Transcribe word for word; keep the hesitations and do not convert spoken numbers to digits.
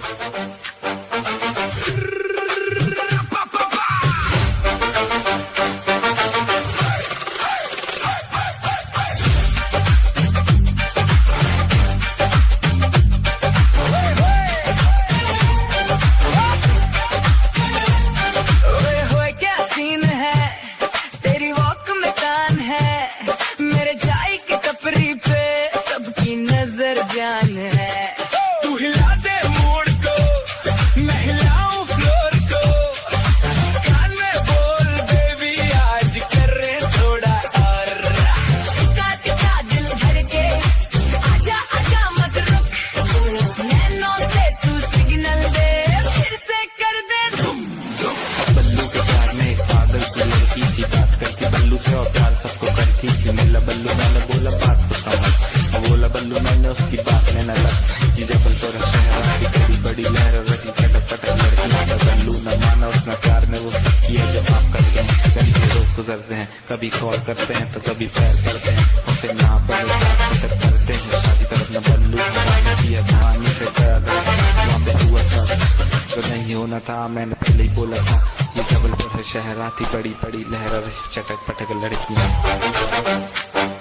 जान है तू हिला दे मूड को मैं हिलाऊं फ्लोर को कान में बोल बेबी आज कर रहे थोड़ा और काट का दिल धड़के आजा आजा मत रुक नैनों से तू सिग्नल दे फिर से कर दे धूम धूम। बल्लू के प्यार में एक पागल सी लड़की थी बात करती बल्लू से और प्यार सबको करती थी मिला बल्लू मैंने बोला बात को समझ बोला बल्लू मैंने उसकी बात में न लग कि जबलपुर शहर की बड़ी बड़ी लहर रसी चटक पटक लड़की का बल्लू न माना उसने प्यार में वो सब किया जो आप करते हैं कभी से रोज गुजरते हैं कभी कॉल करते हैं तो कभी प्यार करते हैं और फिर ना पड़े करते हैं शादी तरफ न बल्लू किया कहानी पे वहाँ पे हुआ सब जो नहीं होना था मैंने पहले ही बोला था ये जबलपुर है शहर आती बड़ी बड़ी लहर रसी चटक पटक लड़की